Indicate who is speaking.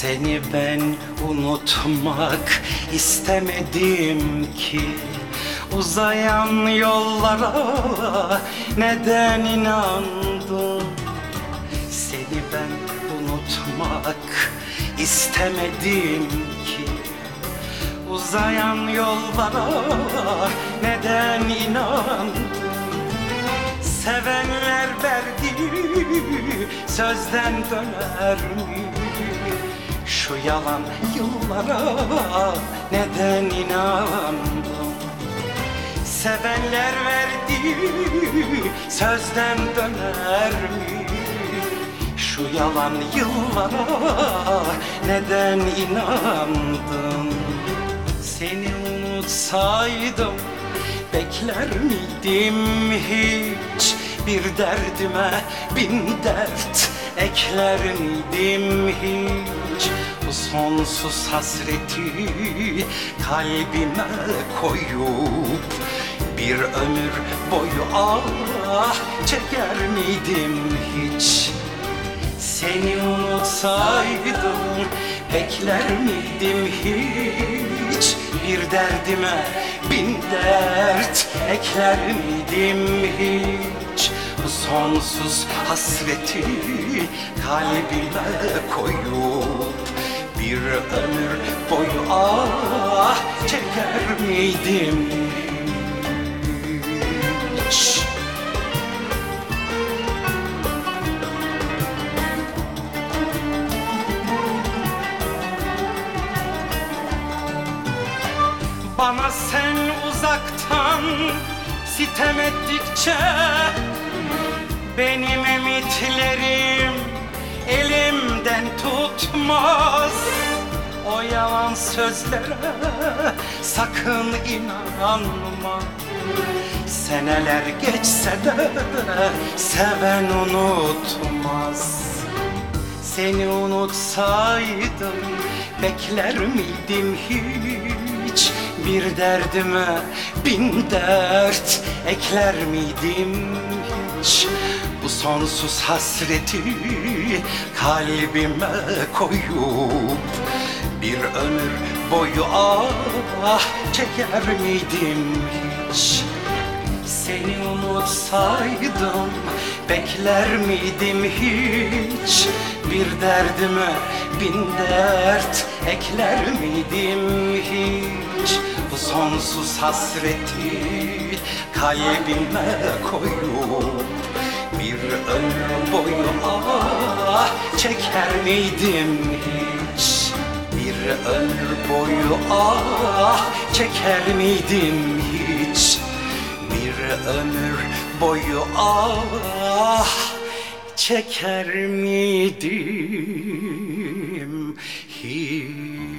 Speaker 1: Seni ben unutmak istemedim ki. Uzayan yollara neden inandın? Seni ben unutmak istemedim ki. Uzayan yollara neden inandın? Sevenler verdiği sözden döner mi? Şu yalan yıllara neden inandın? Sevenler verdiği sözden döner mi? Şu yalan yıllara neden inandın? Seni unutsaydım bekler miydim hiç? Bir derdime bin dert ekler miydim hiç? Bu sonsuz hasreti kalbime koyup bir ömür boyu ah çeker miydim hiç? Seni unutsaydım bekler miydim hiç? Bir derdime bin dert ekler miydim hiç? Bu sonsuz hasreti kalbime koyup bir ömür boyu ah çeker miydim hiç? Bana sen uzaktan sitem ettikçe benim ümitlerim elimden tutmaz. O yalan sözlere sakın inanma. Seneler geçse de seven unutmaz. Seni unutsaydım bekler miydim hiç? Bir derdime bin dert ekler miydim hiç? Bu sonsuz hasreti kalbime koyup bir ömür boyu ah çeker miydim hiç? Seni unutsaydım bekler miydim hiç? Bir derdime bin dert ekler miydim hiç? Bu sonsuz hasreti kalbime koyup bir ömür boyu ah çeker miydim hiç? Bir ömür boyu ah çeker miydim hiç? Bir ömür boyu ah çeker miydim hiç?